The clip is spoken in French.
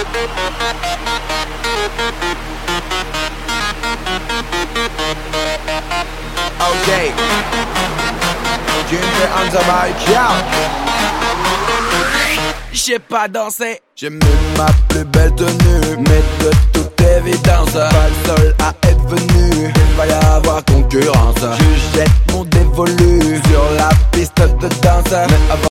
Okay, Ginger on the mic, yeah. J'sais pas danser, j'ai mis ma plus belle tenue, mais de toute évidence, pas le seul à être venu. Il va y avoir concurrence, je jette mon dévolu sur la piste de danse, mais avant